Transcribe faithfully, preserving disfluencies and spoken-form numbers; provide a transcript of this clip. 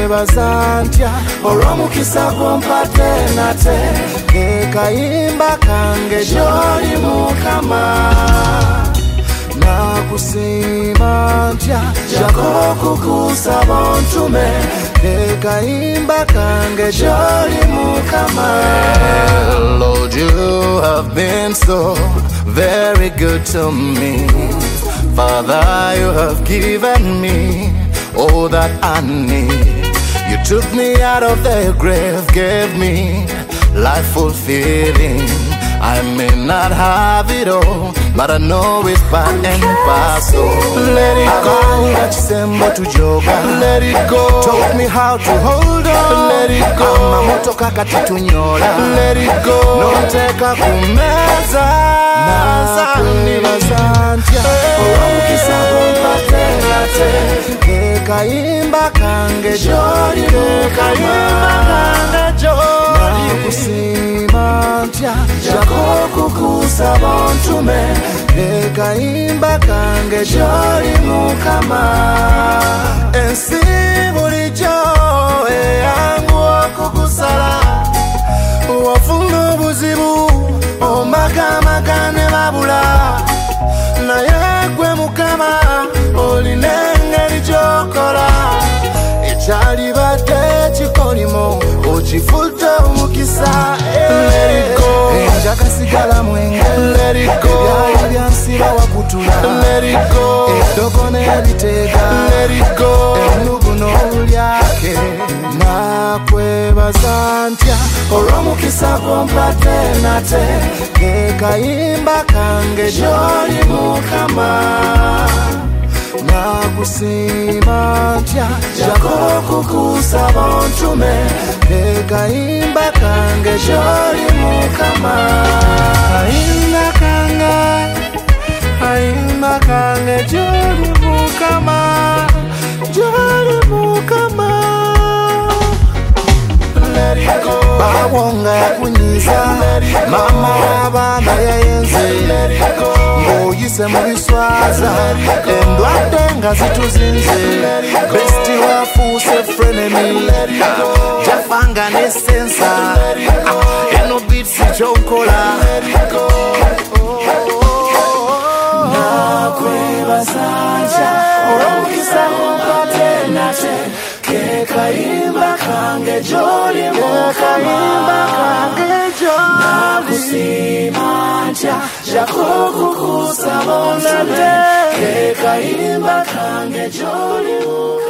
nakwebaza ntya olw'omukisa gw'ompadde nate ke kayimba kange gy'oli Mukama nakusiima ntya jako kukusaba ontume ke kayimba kange gy'oli Mukama. Lord, you have been so very good to me. Father, you have given me all that I need. You took me out of the grave, gave me life fulfilling. I may not have it all, but I know it's part and parcel. Let it go, to joga. Let it go, taught me how to hold on. Let it go, amamoto kakati tunyola. Let it go, no teka kumeza. Nakwebaza ntya olw'omukisa gw'ompadde nate ke kayimba kange gy'oli Mukama nakusiima ntya jako kukusaba ontume ke kayimba kange gy'oli Mukama. Ensi bulijjo eyangu okukusala wafuna obuzibu omagamaga ne babula naye gwe Mukama olina engeri gy'okola ekyalibadde kikolimo okifudde omukisa. Njagasigala mwenge ebyali byansiba wakutula eddogo n'ebiteega enugu n'olulyake nakwebaza ntya olw'omukisa gw'ompadde nate ke kayimba kange gy'oli Mukama nakusiima ntya jako kukusaba ontume ke kayimba kange gy'oli Mukama. Kayimba kange kayimba kange gy'oli Mukama gy'oli Mukama. Bawonga yakunyiza mama w'abaana yayenze ng'oyise mu biswaza endwadde nga zituzinze besiti wafuuse frenemy jafanga n'essensa eno bitsi kyonkola nakwebaza ntya olw'omukisa gw'ompadde nate ke kayimba kange gy'oli Mukama nakusiima ntya jako kukusaba ontume ke kayimba kange gy'oli Mukama.